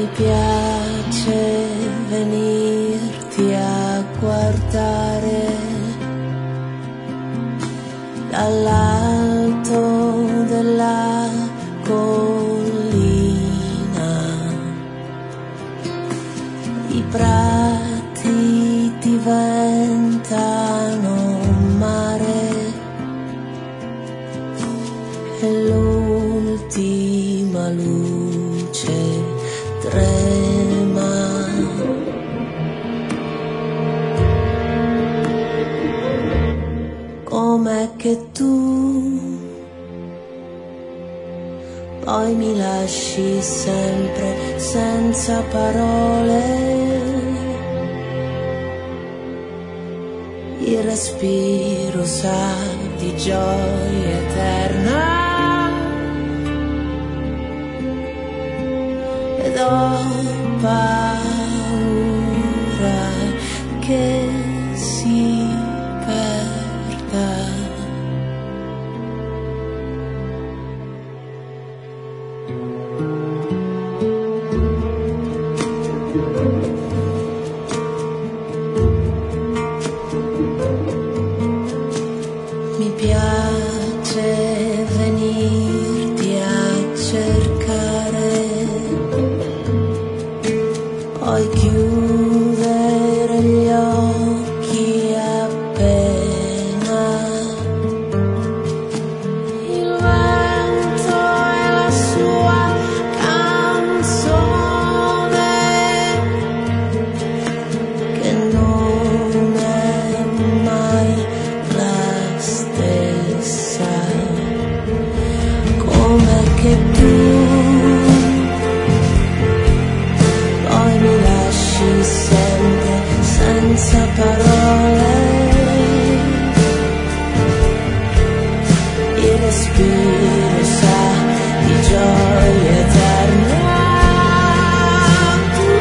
Mi piace venirti a guardare dall'alto della collina. I prati diventano mare e l'ultima luce trema. Com'è che tu poi mi lasci sempre senza parole, il respiro sa di gioia eterna. Ed ho paura che si perda. Mi piace venirti a cercare, poi chiudere gli occhi appena il vento e la sua canzone, che non è mai la stessa. Com'è che tu sempre senza parole, il respiro sa di gioia eterna. Tu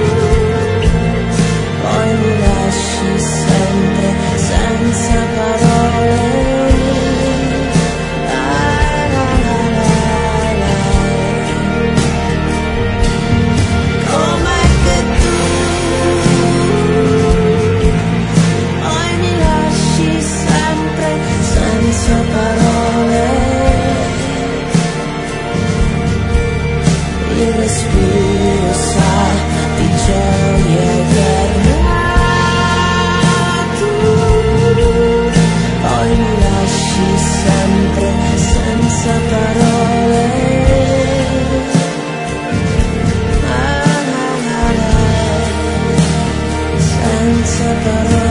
poi mi lasci sempre senza parole. Senza parole, il respiro sa di gioia eterna. Tu poi mi lasci sempre senza parole. Senza parole.